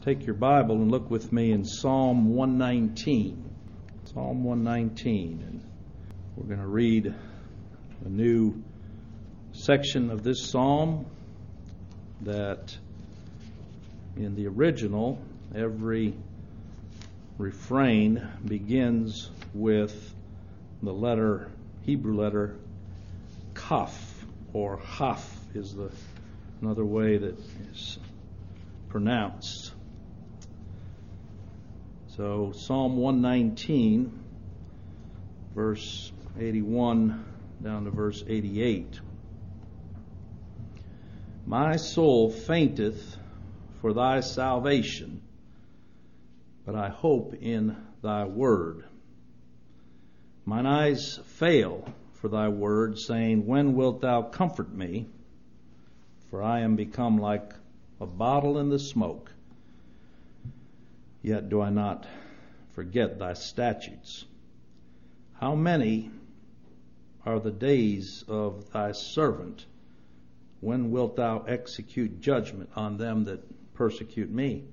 Take your Bible and look with me in Psalm 119. Psalm 119. And we're going to read a new section of this psalm that in the original, every refrain begins with the Hebrew letter Kaf, or Haf is another way that is pronounced. So Psalm 119, verse 81 down to verse 88. My soul fainteth for thy salvation, but I hope in thy word. Mine eyes fail for thy word, saying, when wilt thou comfort me? For I am become like a bottle in the smoke. Yet do I not forget thy statutes. How many are the days of thy servant? When wilt thou execute judgment on them that persecute me?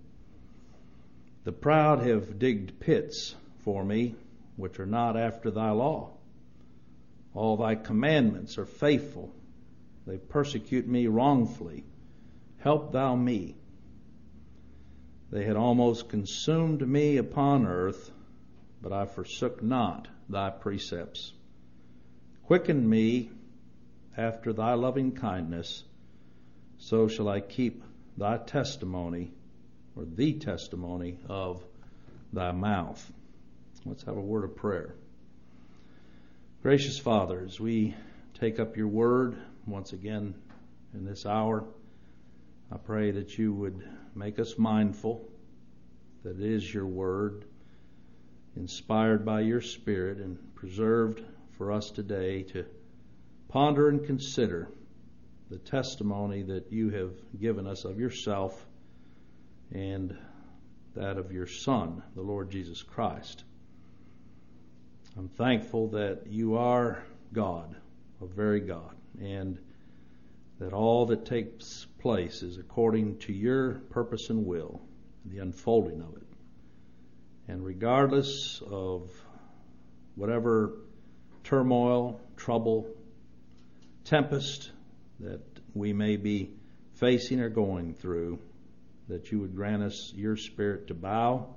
The proud have digged pits for me, which are not after thy law. All thy commandments are faithful. They persecute me wrongfully. Help thou me. They had almost consumed me upon earth, but I forsook not thy precepts. Quicken me after thy loving kindness, so shall I keep thy testimony, or the testimony of thy mouth. Let's have a word of prayer. Gracious Father, as we take up your word once again in this hour, I pray that you would make us mindful that it is your word, inspired by your Spirit and preserved for us today to ponder and consider the testimony that you have given us of yourself and that of your Son, the Lord Jesus Christ. I'm thankful that you are God, a very God, and that all that takes place is according to your purpose and will, the unfolding of it. And regardless of whatever turmoil, trouble, tempest that we may be facing or going through, that you would grant us your Spirit to bow,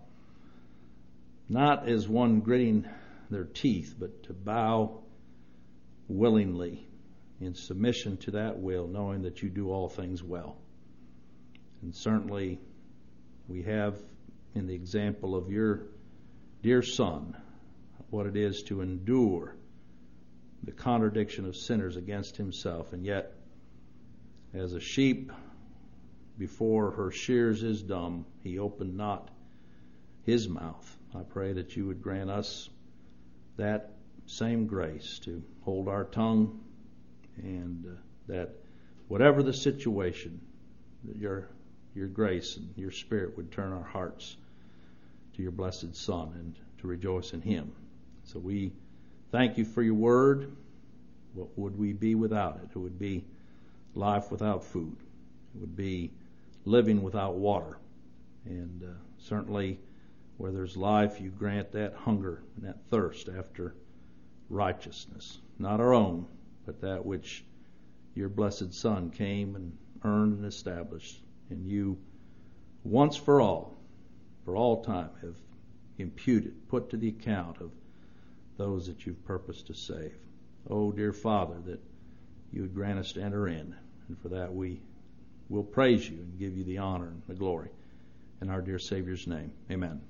not as one gritting their teeth, but to bow willingly in submission to that will, knowing that you do all things well. And certainly we have in the example of your dear Son what it is to endure the contradiction of sinners against himself, and yet as a sheep before her shears is dumb, he opened not his mouth. I pray that you would grant us that same grace to hold our tongue, and that whatever the situation, that your grace and your Spirit would turn our hearts to your blessed Son and to rejoice in him. So we thank you for your word. What would we be without it? It would be life without food. It would be living without water. And certainly where there's life, you grant that hunger and that thirst after righteousness, not our own, but that which your blessed Son came and earned and established, and you once for all time have imputed, put to the account of those that you've purposed to save. Oh, dear Father, that you would grant us to enter in, and for that we will praise you and give you the honor and the glory. In our dear Savior's name, amen.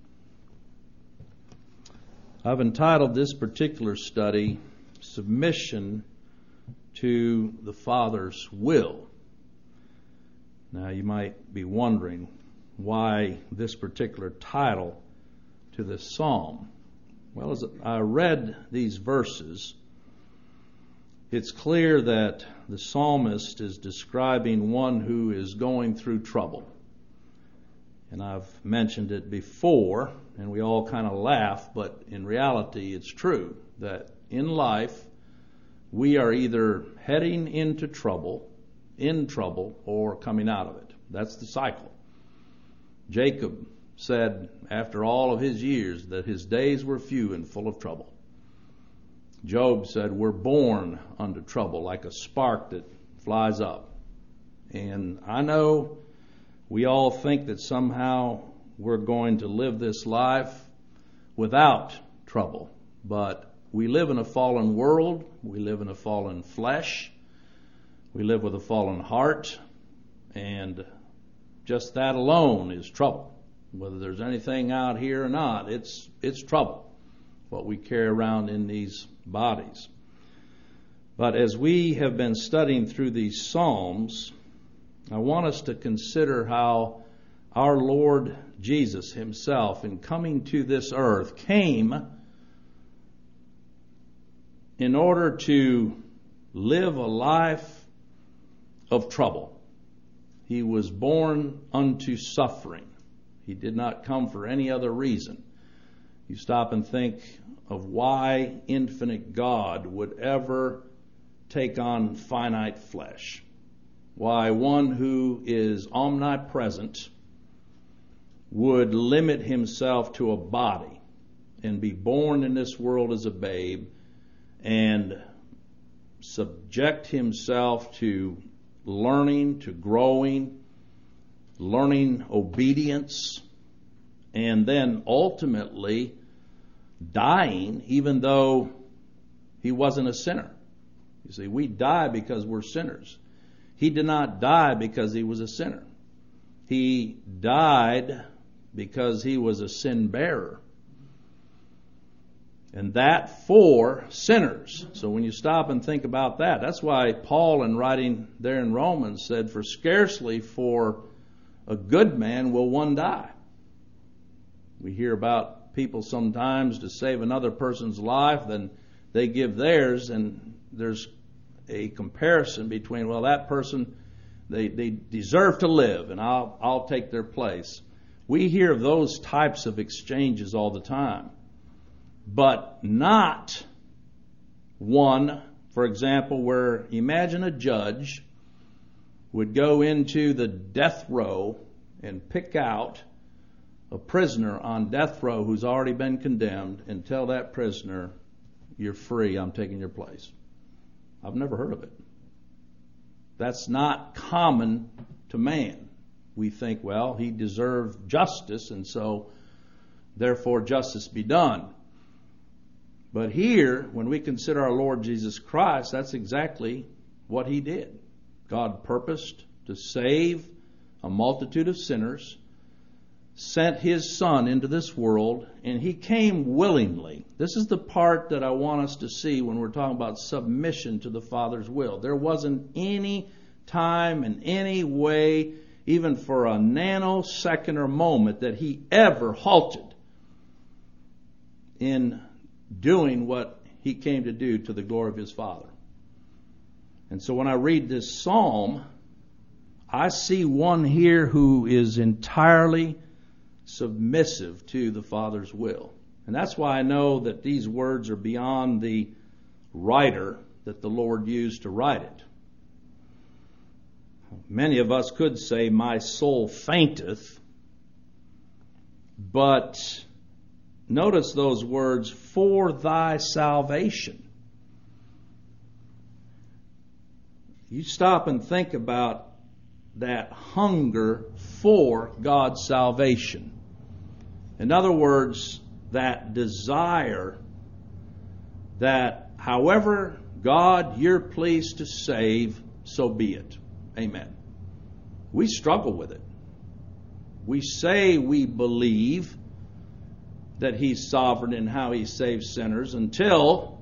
I've entitled this particular study, Submission to the Father's Will. Now you might be wondering why this particular title to this psalm. Well, as I read these verses, it's clear that the psalmist is describing one who is going through trouble. And I've mentioned it before, and we all kind of laugh, but in reality it's true that in life we are either heading into trouble, in trouble, or coming out of it. That's the cycle. Jacob said after all of his years that his days were few and full of trouble. Job said, we're born unto trouble like a spark that flies up. And I know we all think that somehow we're going to live this life without trouble. But we live in a fallen world. We live in a fallen flesh. We live with a fallen heart. And just that alone is trouble. Whether there's anything out here or not, it's trouble, what we carry around in these bodies. But as we have been studying through these Psalms, I want us to consider how our Lord Jesus himself, in coming to this earth, came in order to live a life of trouble. He was born unto suffering. He did not come for any other reason. You stop and think of why infinite God would ever take on finite flesh. Why one who is omnipresent would limit himself to a body and be born in this world as a babe and subject himself to learning, to growing, learning obedience, and then ultimately dying, even though he wasn't a sinner. You see, we die because we're sinners. He did not die because he was a sinner. He died because he was a sin bearer. And that for sinners. So when you stop and think about that, that's why Paul, in writing there in Romans, said, for scarcely for a good man will one die. We hear about people sometimes to save another person's life, then they give theirs, and there's a comparison between, well, that person, they deserve to live, and I'll take their place. We hear of those types of exchanges all the time. But not one, for example, where imagine a judge would go into the death row and pick out a prisoner on death row who's already been condemned and tell that prisoner, you're free, I'm taking your place. I've never heard of it. That's not common to man. We think, well, he deserved justice, and so therefore justice be done. But here, when we consider our Lord Jesus Christ, that's exactly what he did. God purposed to save a multitude of sinners, sent his Son into this world, and he came willingly. This is the part that I want us to see when we're talking about submission to the Father's will. There wasn't any time in any way, even for a nanosecond or moment, that he ever halted in doing what he came to do to the glory of his Father. And so when I read this psalm, I see one here who is entirely submissive to the Father's will. And that's why I know that these words are beyond the writer that the Lord used to write it. Many of us could say, my soul fainteth, but notice those words, for thy salvation. You stop and think about that hunger for God's salvation. In other words, that desire that however God you're pleased to save, so be it. Amen. We struggle with it. We say we believe that he's sovereign in how he saves sinners until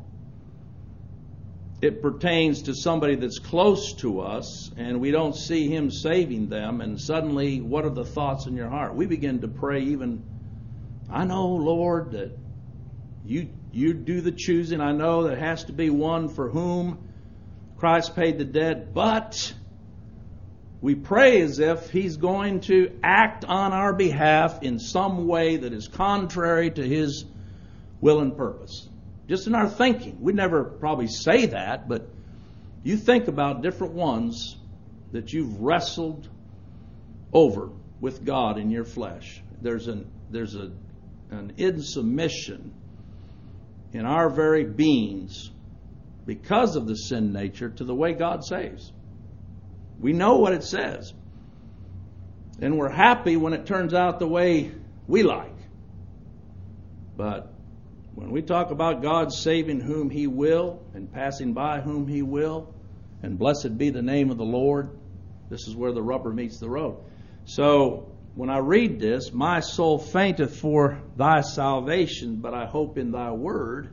it pertains to somebody that's close to us and we don't see him saving them, and suddenly what are the thoughts in your heart? We begin to pray even, I know, Lord, that you do the choosing. I know there has to be one for whom Christ paid the debt, but we pray as if he's going to act on our behalf in some way that is contrary to his will and purpose. Just in our thinking. We'd never probably say that, but you think about different ones that you've wrestled over with God in your flesh. There's an insubmission in our very beings because of the sin nature to the way God saves. We know what it says. And we're happy when it turns out the way we like. But when we talk about God saving whom He will and passing by whom He will, and blessed be the name of the Lord, this is where the rubber meets the road. So when I read this, my soul fainteth for thy salvation, but I hope in thy word.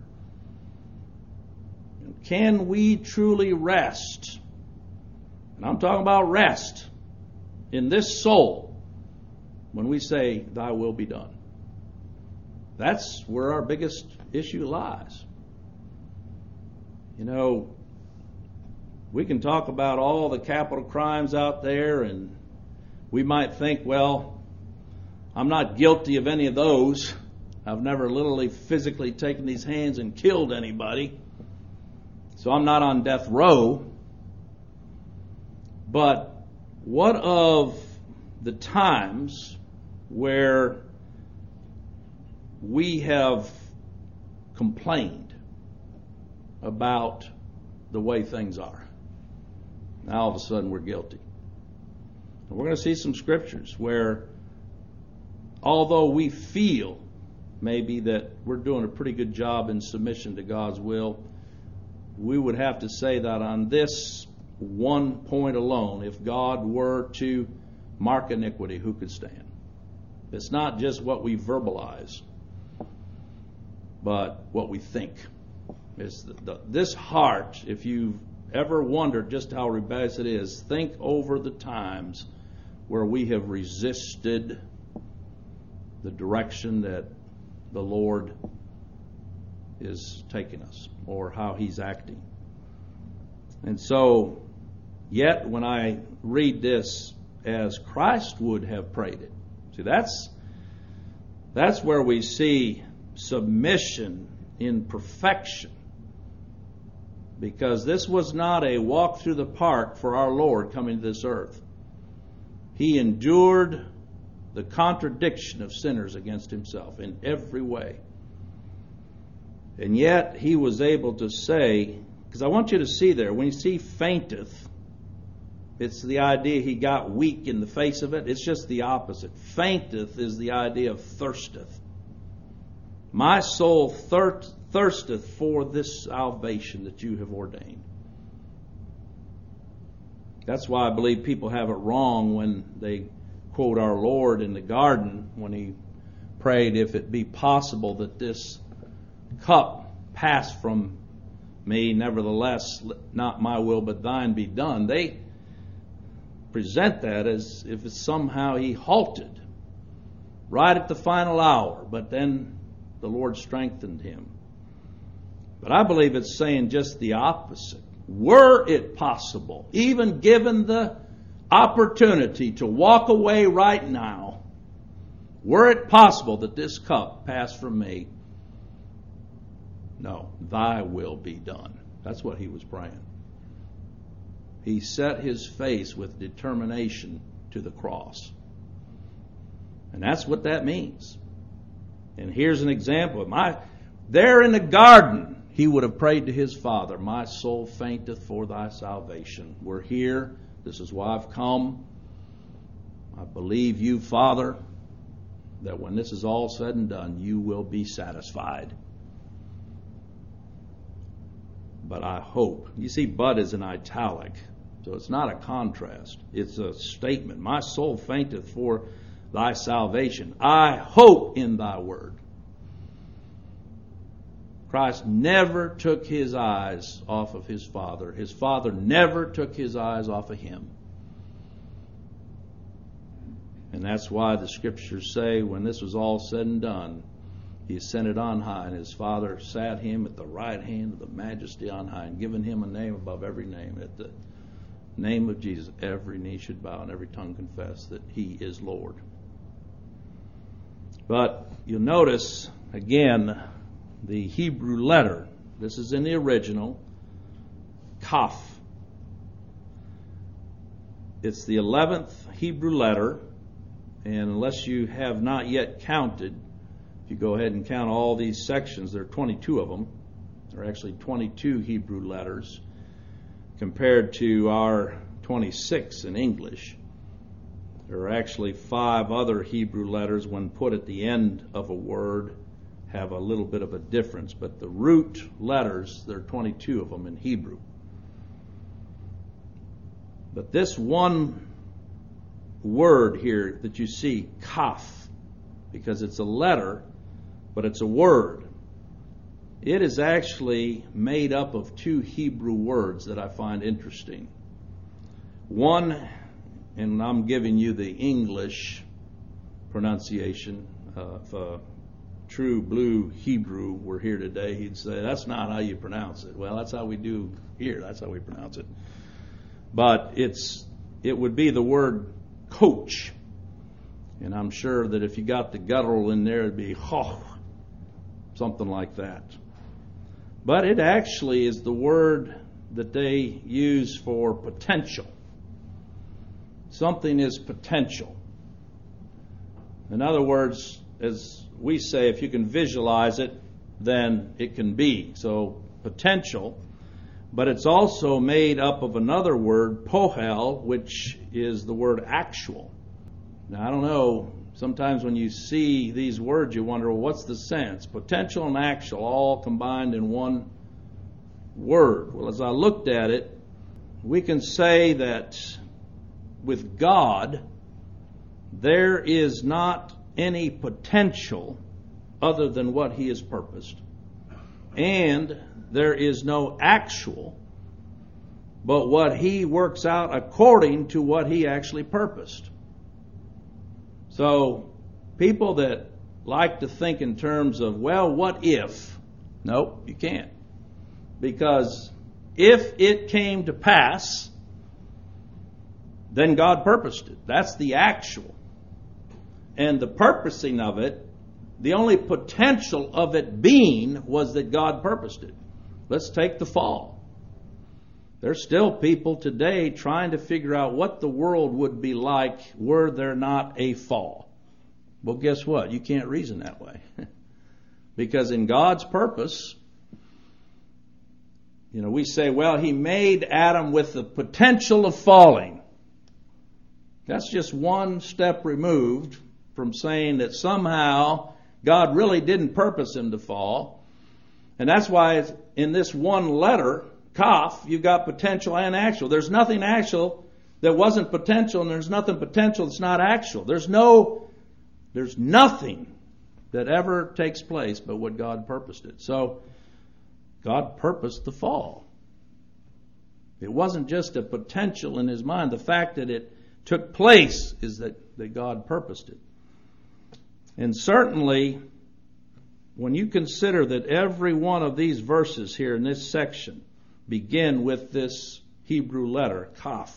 Can we truly rest? And I'm talking about rest in this soul when we say, thy will be done. That's where our biggest issue lies. You know, we can talk about all the capital crimes out there, and we might think, well, I'm not guilty of any of those. I've never literally physically taken these hands and killed anybody. So I'm not on death row. But what of the times where we have complained about the way things are? Now all of a sudden we're guilty. And we're going to see some scriptures where, although we feel maybe that we're doing a pretty good job in submission to God's will, we would have to say that on this one point alone, if God were to mark iniquity, who could stand? It's not just what we verbalize, but what we think. It's this heart, if you've ever wondered just how rebellious it is, think over the times where we have resisted the direction that the Lord is taking us, or how He's acting. And so, yet when I read this as Christ would have prayed it, see, that's where we see submission in perfection. Because this was not a walk through the park for our Lord coming to this earth. He endured the contradiction of sinners against Himself in every way. And yet He was able to say, because I want you to see there, when you see fainteth, it's the idea He got weak in the face of it. It's just the opposite. Fainteth is the idea of thirsteth. My soul thirsteth for this salvation that you have ordained. That's why I believe people have it wrong when they quote our Lord in the garden when He prayed, if it be possible that this cup pass from me, nevertheless, not my will but thine be done. They present that as if it's somehow He halted right at the final hour, but then the Lord strengthened Him. But I believe it's saying just the opposite. Were it possible, even given the opportunity to walk away right now, were it possible that this cup pass from me, no, thy will be done. That's what He was praying. He set His face with determination to the cross. And that's what that means. And here's an example of there in the garden, He would have prayed to His Father, my soul fainteth for thy salvation. We're here. This is why I've come. I believe you, Father, that when this is all said and done, you will be satisfied. But I hope. You see, but is in italic, so it's not a contrast. It's a statement. My soul fainteth for thy salvation. I hope in thy word. Christ never took His eyes off of His Father. His Father never took His eyes off of Him. And that's why the Scriptures say when this was all said and done, He ascended on high, and His Father sat Him at the right hand of the Majesty on high, and given Him a name above every name. At the name of Jesus, every knee should bow and every tongue confess that He is Lord. But you'll notice, again, the Hebrew letter. This is in the original. Kaf. It's the 11th Hebrew letter, And unless you have not yet counted, if you go ahead and count all these sections, there are 22 of them. There are actually 22 Hebrew letters compared to our 26 in English. There are actually 5 other Hebrew letters, when put at the end of a word, have a little bit of a difference. But the root letters, there are 22 of them in Hebrew. But this one word here that you see, kaf, because it's a letter, but it's a word, it is actually made up of 2 Hebrew words that I find interesting. One, and I'm giving you the English pronunciation. If a true blue Hebrew were here today, he'd say, that's not how you pronounce it. Well, that's how we do here. That's how we pronounce it. But it would be the word coach. And I'm sure that if you got the guttural in there, it'd be ho, something like that. But it actually is the word that they use for potential. Something is potential. In other words, as we say, if you can visualize it, then it can be. So potential. But it's also made up of another word, pohel, which is the word actual. Now, I don't know, sometimes when you see these words, you wonder, well, what's the sense? Potential and actual all combined in one word. Well, as I looked at it, we can say that with God, there is not any potential other than what He has purposed. And there is no actual, but what He works out according to what He actually purposed. So, people that like to think in terms of, well, what if? Nope, you can't. Because if it came to pass, then God purposed it. That's the actual. And the purposing of it, the only potential of it being was that God purposed it. Let's take the fall. There's still people today trying to figure out what the world would be like were there not a fall. Well, guess what? You can't reason that way. Because in God's purpose, we say, well, He made Adam with the potential of falling. That's just one step removed from saying that somehow God really didn't purpose him to fall. And that's why in this one letter, kaf, you've got potential and actual. There's nothing actual that wasn't potential, and there's nothing potential that's not actual. There's nothing that ever takes place but what God purposed it. So God purposed the fall. It wasn't just a potential in His mind. The fact that it took place is that God purposed it. And certainly, when you consider that every one of these verses here in this section begin with this Hebrew letter, kaf.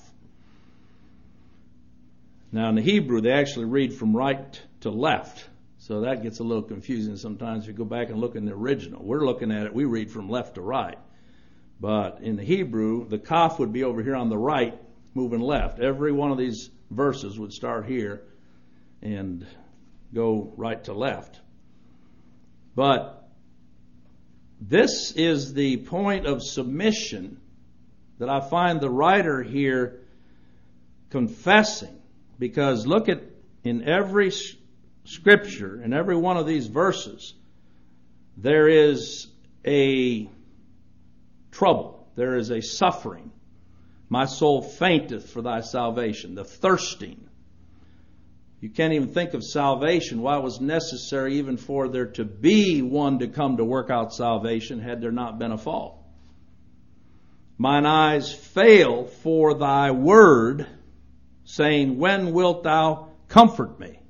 Now in the Hebrew, they actually read from right to left. So that gets a little confusing sometimes if you go back and look in the original. We're looking at it, we read from left to right. But in the Hebrew, the kaf would be over here on the right, moving left. Every one of these verses would start here and go right to left. But this is the point of submission that I find the writer here confessing. Because look at, in every scripture, in every one of these verses, there is a trouble. There is a suffering. My soul fainteth for thy salvation. The thirsting. You can't even think of salvation. Why it was necessary even for there to be one to come to work out salvation had there not been a fall. Mine eyes fail for thy word, saying, when wilt thou comfort me?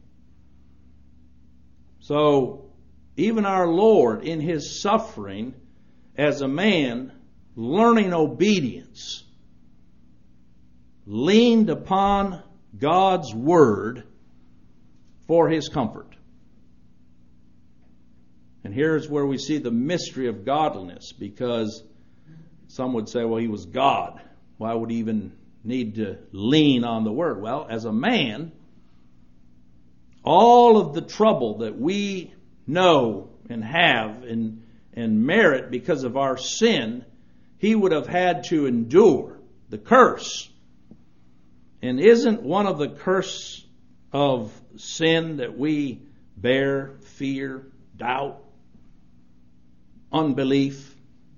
So, even our Lord in His suffering as a man, learning obedience, leaned upon God's word for His comfort. And here's where we see the mystery of godliness, because some would say, well, He was God. Why would He even need to lean on the word? Well, as a man, all of the trouble that we know and have and merit because of our sin, He would have had to endure the curse. And isn't one of the curse of sin that we bear fear, doubt, unbelief?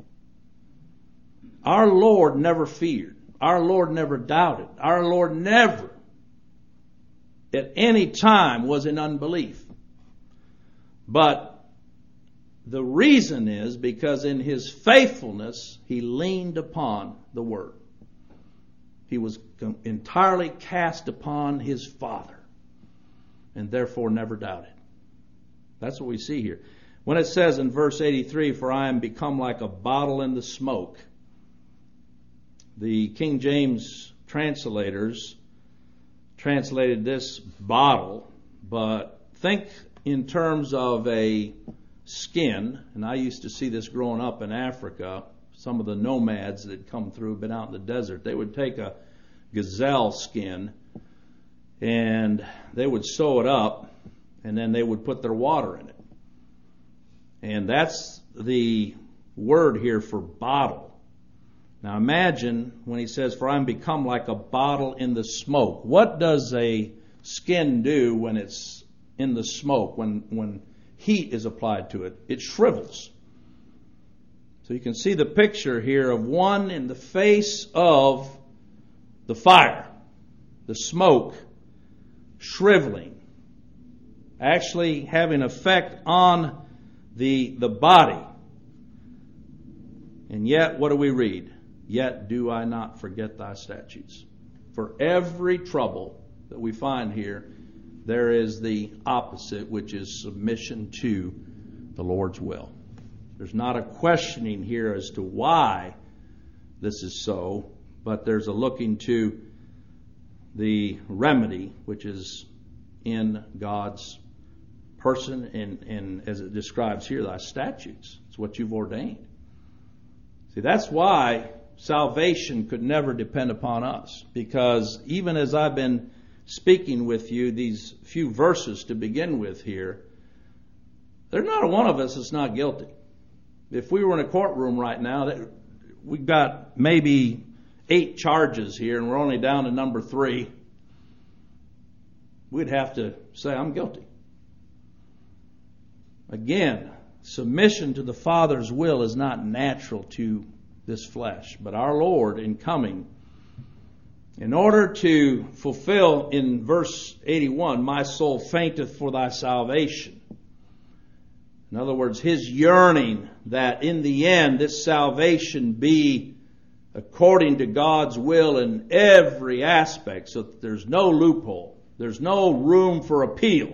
Our Lord never feared. Our Lord never doubted. Our Lord never at any time was in unbelief. But the reason is because in His faithfulness, He leaned upon the Word. He was entirely cast upon His Father and therefore never doubted. That's what we see here. When it says in verse 83, "For I am become like a bottle in the smoke," the King James translators translated this bottle, but think in terms of a skin, and I used to see this growing up in Africa. Some of the nomads that had come through, been out in the desert, they would take a gazelle skin and they would sew it up, and then they would put their water in it. And that's the word here for bottle. Now imagine when he says, "For I'm become like a bottle in the smoke." What does a skin do when it's in the smoke, when heat is applied to it? It shrivels. So you can see the picture here of one in the face of the fire, the smoke, shriveling, actually having effect on the body. And yet, what do we read? "Yet do I not forget thy statutes." For every trouble that we find here, there is the opposite, which is submission to the Lord's will. There's not a questioning here as to why this is so, but there's a looking to the remedy, which is in God's person and as it describes here, thy statutes. It's what you've ordained. See, that's why salvation could never depend upon us, because even as I've been speaking with you these few verses to begin with here, there's not a one of us that's not guilty. If we were in a courtroom right now, we've got maybe 8 charges here and we're only down to number 3, we'd have to say, "I'm guilty." Again, submission to the Father's will is not natural to this flesh, but our Lord in coming, in order to fulfill in verse 81, "My soul fainteth for thy salvation." In other words, His yearning that in the end this salvation be according to God's will in every aspect, so that there's no loophole, there's no room for appeal.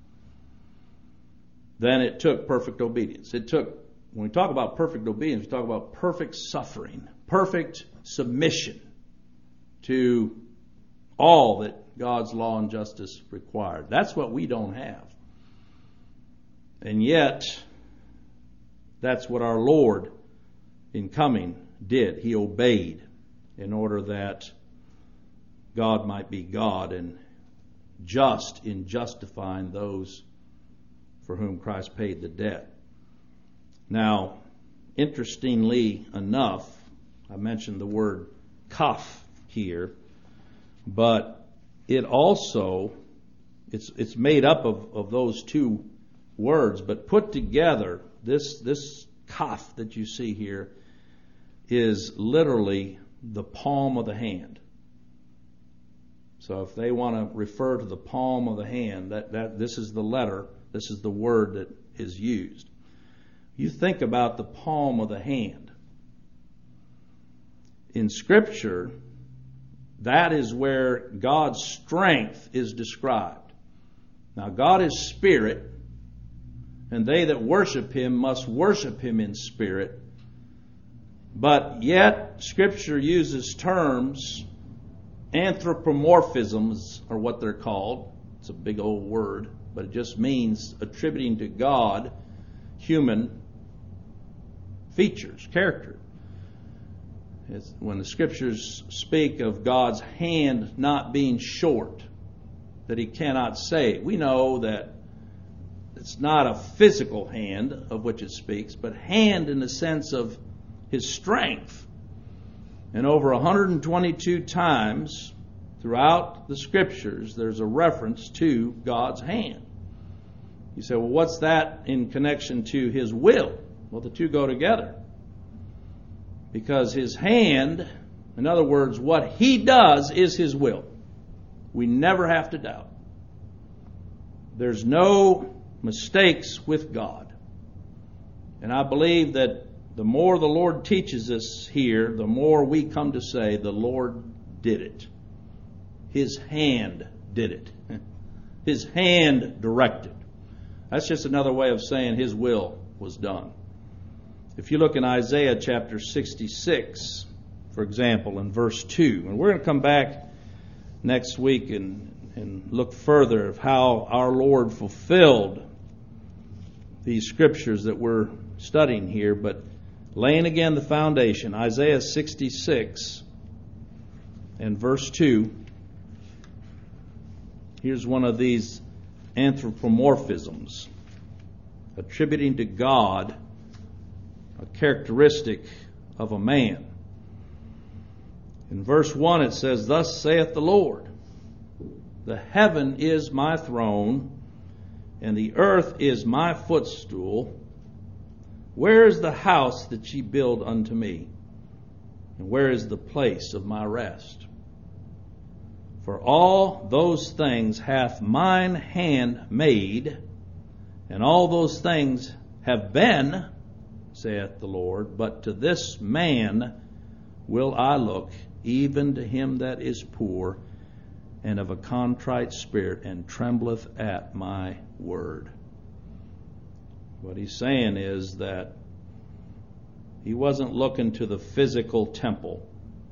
Then it took perfect obedience. It took, when we talk about perfect obedience, we talk about perfect suffering, perfect submission to all that God's law and justice required. That's what we don't have. And yet, that's what our Lord in coming did. He obeyed in order that God might be God and just in justifying those for whom Christ paid the debt. Now, interestingly enough, I mentioned the word kaf here, but it also, it's made up of those two words, but put together, this kaf that you see here is literally the palm of the hand. So if they want to refer to the palm of the hand, that this is the letter, this is the word that is used. You think about the palm of the hand. In Scripture, that is where God's strength is described. Now, God is spirit, and they that worship Him must worship Him in spirit. But yet, Scripture uses terms, anthropomorphisms are what they're called. It's a big old word, but it just means attributing to God human features, character. When the Scriptures speak of God's hand not being short, that He cannot save. We know that it's not a physical hand of which it speaks, but hand in the sense of His strength. And over 122 times throughout the Scriptures, there's a reference to God's hand. You say, well, what's that in connection to His will? Well, the two go together. Because His hand, in other words, what He does is His will. We never have to doubt. There's no mistakes with God. And I believe that the more the Lord teaches us here, the more we come to say, the Lord did it. His hand did it. His hand directed. That's just another way of saying His will was done. If you look in Isaiah chapter 66, for example, in verse 2, and we're going to come back next week and look further of how our Lord fulfilled these scriptures that we're studying here, but laying again the foundation, Isaiah 66 and verse 2, here's one of these anthropomorphisms, attributing to God a characteristic of a man. In verse 1 it says, "Thus saith the Lord, the heaven is my throne, and the earth is my footstool. Where is the house that ye build unto me? And where is the place of my rest? For all those things hath mine hand made, and all those things have been, saith the Lord, but to this man will I look, even to him that is poor, and of a contrite spirit, and trembleth at my word." What he's saying is that he wasn't looking to the physical temple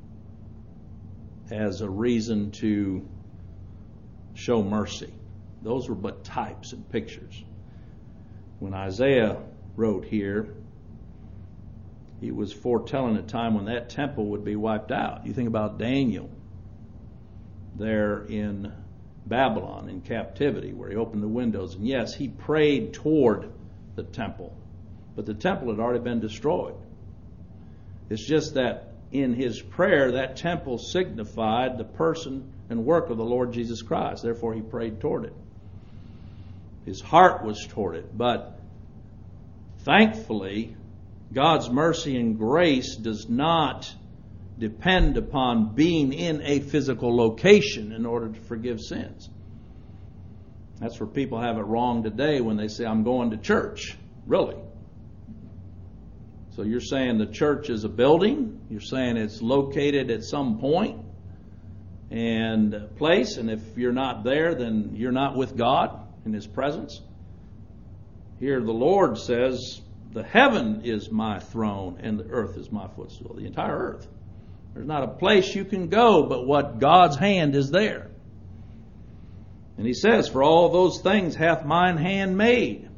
as a reason to show mercy. Those were but types and pictures. When Isaiah wrote here, he was foretelling a time when that temple would be wiped out. You think about Daniel there in Babylon in captivity, where he opened the windows, and yes, he prayed toward the temple, but the temple had already been destroyed. It's just that in his prayer, that temple signified the person and work of the Lord Jesus Christ. Therefore, he prayed toward it. His heart was toward it. But thankfully, God's mercy and grace does not depend upon being in a physical location in order to forgive sins. That's where people have it wrong today when they say, "I'm going to church." Really? So you're saying the church is a building? You're saying it's located at some point and place, and if you're not there, then you're not with God in His presence? Here the Lord says, the heaven is my throne and the earth is my footstool. The entire earth. There's not a place you can go but what God's hand is there. And He says, "For all those things hath mine hand made."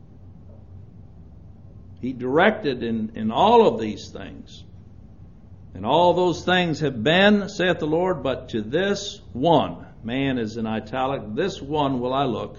He directed in all of these things. And all those things have been, saith the Lord, but to this one, man is in italic, this one will I look,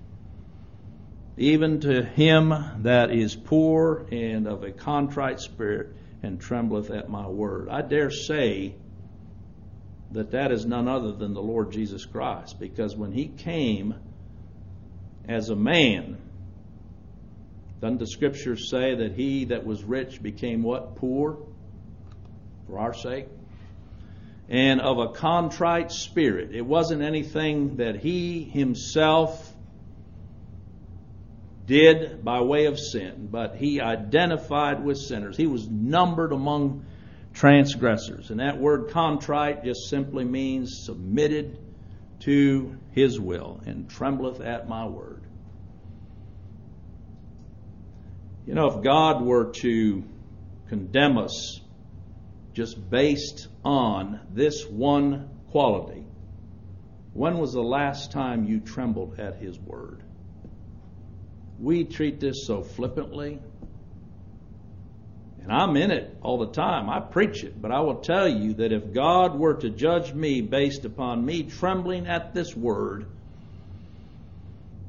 even to him that is poor and of a contrite spirit, and trembleth at my word. I dare say that that is none other than the Lord Jesus Christ, because when He came as a man, doesn't the Scriptures say that He that was rich became what? Poor? For our sake. And of a contrite spirit. It wasn't anything that He Himself did by way of sin, but He identified with sinners. He was numbered among transgressors. And that word contrite just simply means submitted to His will, and trembleth at my word. You know, if God were to condemn us just based on this one quality, when was the last time you trembled at His word? We treat this so flippantly. And I'm in it all the time. I preach it. But I will tell you that if God were to judge me based upon me trembling at this word,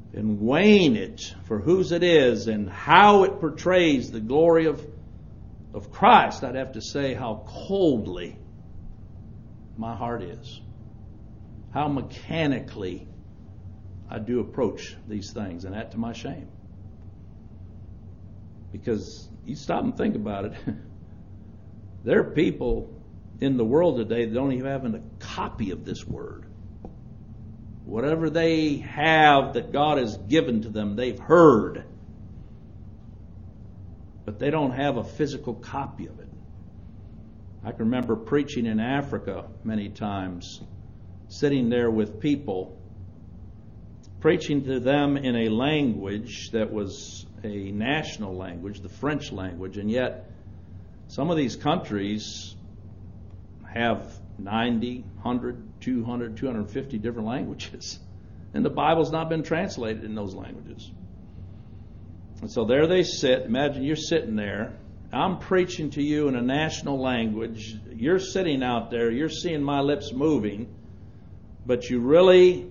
and weighing it for whose it is and how it portrays the glory of Christ, I'd have to say how coldly my heart is. How mechanically I do approach these things, and that to my shame. Because you stop and think about it, there are people in the world today that don't even have a copy of this word. Whatever they have that God has given to them, they've heard. But they don't have a physical copy of it. I can remember preaching in Africa many times, sitting there with people, preaching to them in a language that was a national language, the French language, and yet some of these countries have 90, 100, 200, 250 different languages. And the Bible's not been translated in those languages. And so there they sit. Imagine you're sitting there. I'm preaching to you in a national language. You're sitting out there. You're seeing my lips moving. But you really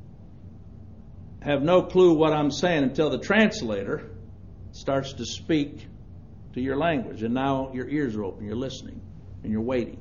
have no clue what I'm saying until the translator starts to speak to your language. And now your ears are open. You're listening. And you're waiting.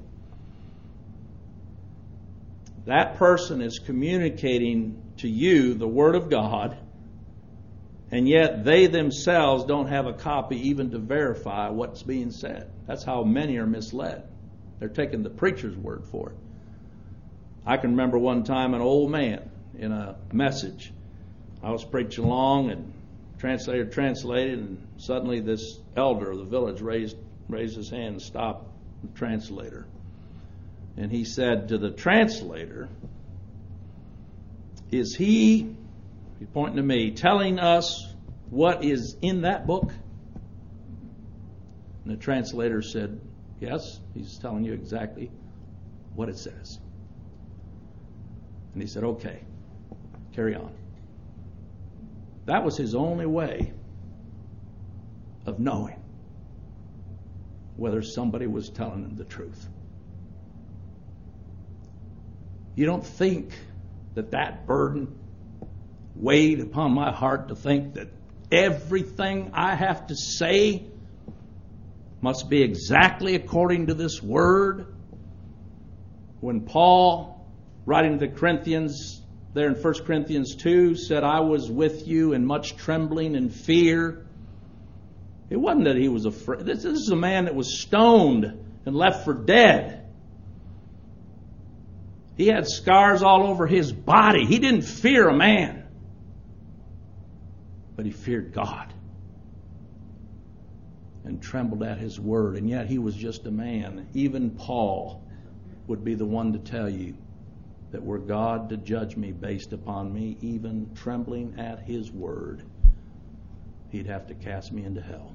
That person is communicating to you the Word of God, and yet they themselves don't have a copy even to verify what's being said. That's how many are misled. They're taking the preacher's word for it. I can remember one time an old man in a message. I was preaching along, and translator translated, and suddenly this elder of the village raised his hand and stopped the translator. And he said to the translator, "Is he," he's pointing to me, "telling us what is in that book?" And the translator said, "Yes, he's telling you exactly what it says." And he said, "Okay, carry on." That was his only way of knowing whether somebody was telling him the truth. You don't think that burden weighed upon my heart to think that everything I have to say must be exactly according to this word? When Paul, writing to the Corinthians, there in 1 Corinthians 2, said, "I was with you in much trembling and fear," it wasn't that he was afraid. This is a man that was stoned and left for dead. He had scars all over his body. He didn't fear a man, but he feared God and trembled at his word. And yet he was just a man. Even Paul would be the one to tell you that were God to judge me based upon me, even trembling at his word, he'd have to cast me into hell.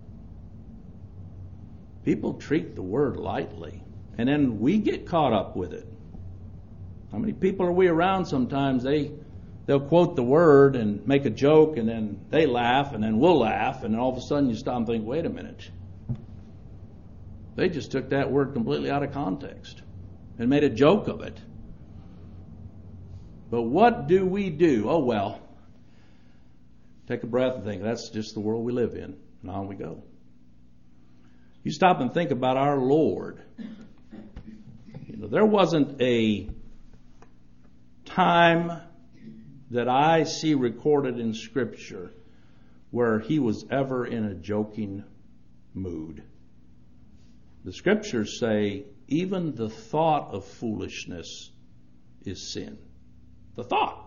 People treat the word lightly, and then we get caught up with it. How many people are we around sometimes? They'll quote the word and make a joke, and then they laugh, and then we'll laugh, and then all of a sudden you stop and think, wait a minute. They just took that word completely out of context and made a joke of it. But what do we do? Oh, well, take a breath and think, that's just the world we live in. And on we go. You stop and think about our Lord. There wasn't a time that I see recorded in Scripture where he was ever in a joking mood. The Scriptures say even the thought of foolishness is sin. The thought.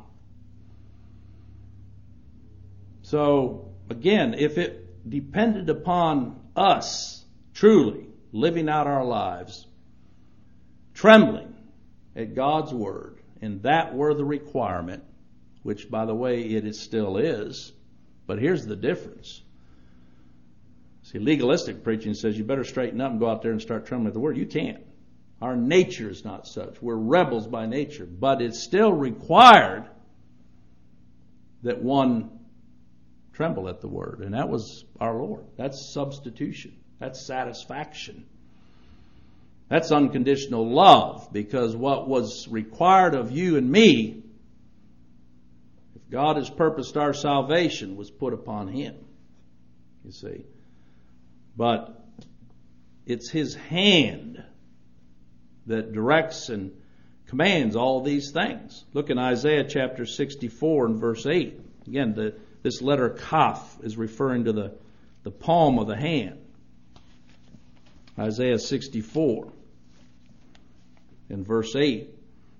So, again, if it depended upon us truly living out our lives, trembling at God's Word, and that were the requirement, which, by the way, it still is, but here's the difference. See, legalistic preaching says you better straighten up and go out there and start trembling at the Word. You can't. Our nature is not such. We're rebels by nature, but it's still required that one tremble at the Word, and that was our Lord. That's substitution. That's satisfaction. That's unconditional love, because what was required of you and me, if God has purposed our salvation was put upon Him, you see. But it's His hand that directs and commands all these things. Look in Isaiah chapter 64 and verse 8. Again, this letter Kaf is referring to the palm of the hand. Isaiah 64 in verse 8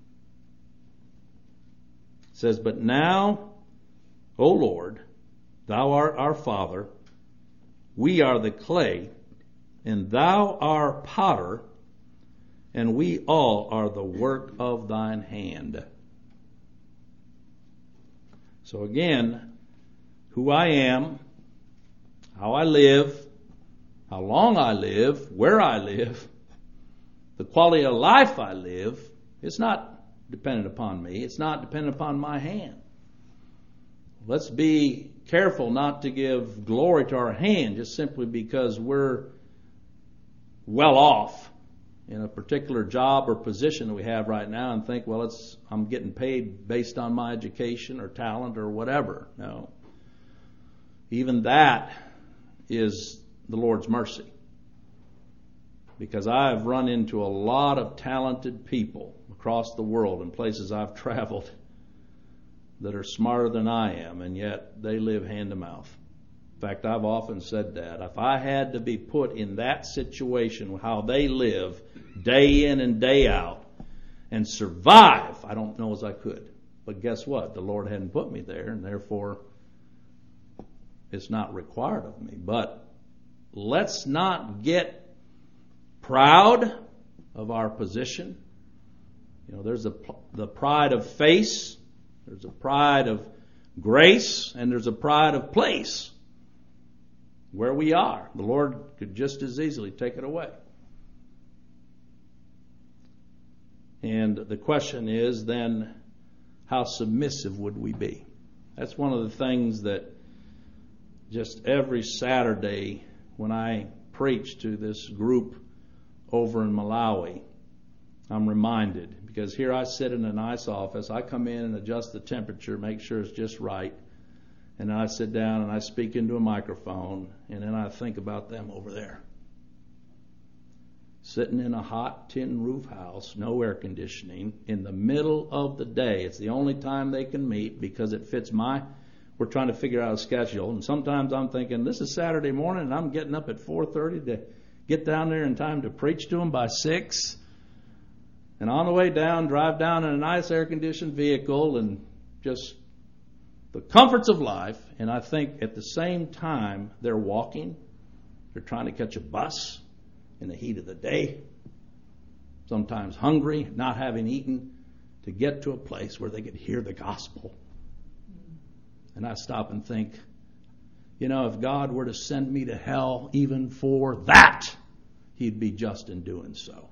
says, "But now, O Lord, thou art our Father, we are the clay, and thou art potter, and we all are the work of thine hand." So again, who I am, how I live, how long I live, where I live, the quality of life I live, it's not dependent upon me. It's not dependent upon my hand. Let's be careful not to give glory to our hand just simply because we're well off in a particular job or position that we have right now and think, well, I'm getting paid based on my education or talent or whatever. No. Even that is the Lord's mercy. Because I've run into a lot of talented people across the world in places I've traveled that are smarter than I am, and yet they live hand to mouth. In fact, I've often said that. If I had to be put in that situation, how they live day in and day out, and survive, I don't know as I could. But guess what? The Lord hadn't put me there, and therefore it's not required of me. But let's not get proud of our position. There's the pride of face, there's a pride of grace, and there's a pride of place. Where we are, the Lord could just as easily take it away. And the question is then, how submissive would we be? That's one of the things that just every Saturday when I preach to this group over in Malawi, I'm reminded, because here I sit in a nice office, I come in and adjust the temperature, make sure it's just right, and then I sit down and I speak into a microphone, and then I think about them over there. Sitting in a hot tin roof house, no air conditioning, in the middle of the day. It's the only time they can meet because it fits we're trying to figure out a schedule, and sometimes I'm thinking, this is Saturday morning and I'm getting up at 4:30 to get down there in time to preach to them by 6. And on the way down, drive down in a nice air-conditioned vehicle and just the comforts of life. And I think at the same time, they're walking. They're trying to catch a bus in the heat of the day. Sometimes hungry, not having eaten, to get to a place where they could hear the gospel. And I stop and think, if God were to send me to hell even for that, He'd be just in doing so.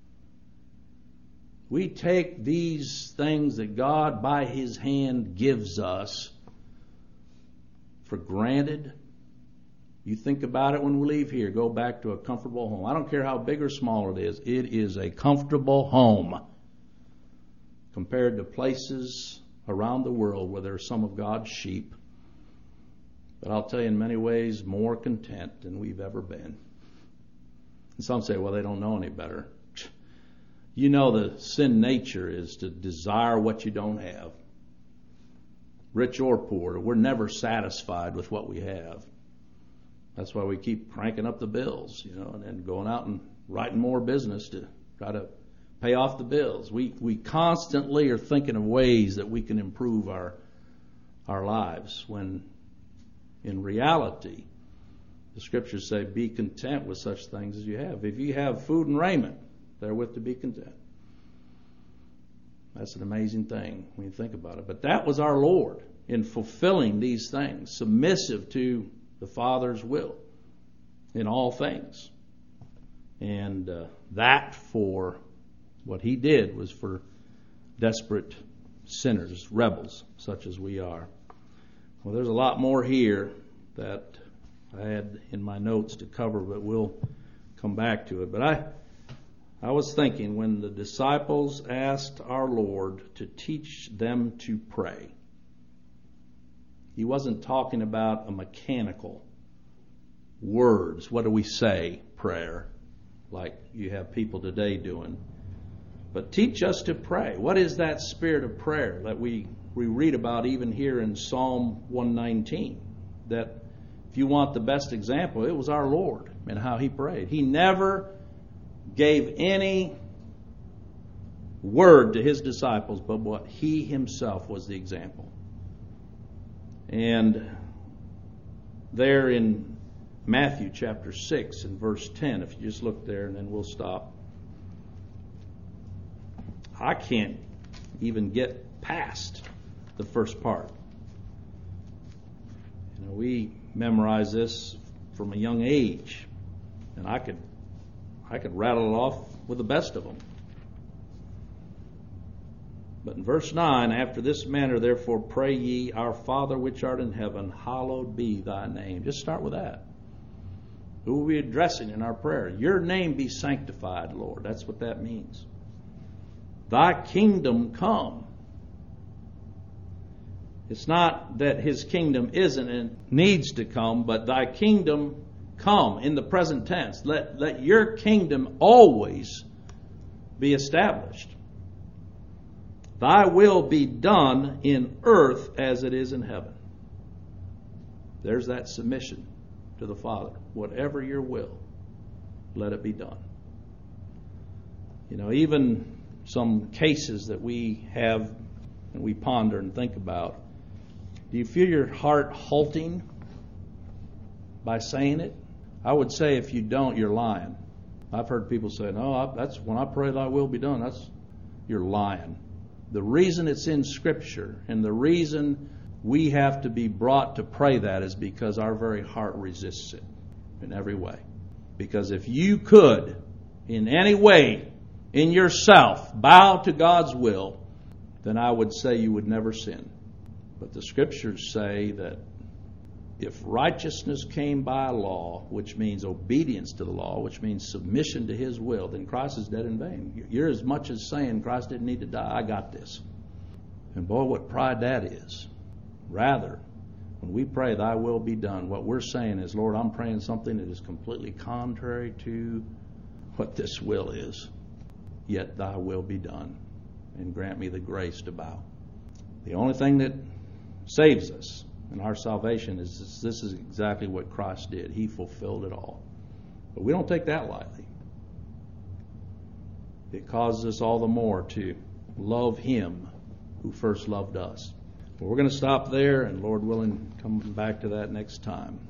We take these things that God by His hand gives us for granted. You think about it when we leave here, go back to a comfortable home. I don't care how big or small it is a comfortable home compared to places around the world where there are some of God's sheep. But I'll tell you, in many ways, more content than we've ever been. And some say, well, they don't know any better. The sin nature is to desire what you don't have. Rich or poor, we're never satisfied with what we have. That's why we keep cranking up the bills, and then going out and writing more business to try to pay off the bills. We constantly are thinking of ways that we can improve our lives, when in reality, the scriptures say, be content with such things as you have. If you have food and raiment, therewith to be content. That's an amazing thing when you think about it. But that was our Lord in fulfilling these things, submissive to the Father's will in all things. And that for what He did was for desperate sinners, rebels, such as we are. Well, there's a lot more here that I had in my notes to cover, but we'll come back to it. But I was thinking, when the disciples asked our Lord to teach them to pray, He wasn't talking about a mechanical words. What do we say? Prayer, like you have people today doing. But teach us to pray. What is that spirit of prayer that we read about even here in Psalm 119? That if you want the best example, it was our Lord and how He prayed. He never gave any word to His disciples, but what He Himself was the example. And there in Matthew chapter 6 and verse 10, if you just look there and then we'll stop. I can't even get past the first part. We memorize this from a young age, and I could rattle it off with the best of them. But in verse 9, after this manner, therefore, pray ye, our Father which art in heaven, hallowed be thy name. Just start with that. Who are we addressing in our prayer? Your name be sanctified, Lord. That's what that means. Thy kingdom come. It's not that His kingdom isn't and needs to come, but thy kingdom come in the present tense. Let your kingdom always be established. Thy will be done in earth as it is in heaven. There's that submission to the Father. Whatever your will, let it be done. Even some cases that we have and we ponder and think about, do you feel your heart halting by saying it? I would say if you don't, you're lying. I've heard people say, no, that's when I pray thy will be done. You're lying. The reason it's in Scripture and the reason we have to be brought to pray that is because our very heart resists it in every way. Because if you could, in any way, in yourself, bow to God's will, then I would say you would never sin. But the Scriptures say that if righteousness came by law, which means obedience to the law, which means submission to His will, then Christ is dead in vain. You're as much as saying Christ didn't need to die. I got this. And boy, what pride that is. Rather, when we pray, thy will be done, what we're saying is, Lord, I'm praying something that is completely contrary to what this will is. Yet thy will be done. And grant me the grace to bow. The only thing that saves us in our salvation is this is exactly what Christ did. He fulfilled it all. But we don't take that lightly. It causes us all the more to love Him who first loved us. But we're going to stop there, and Lord willing, come back to that next time.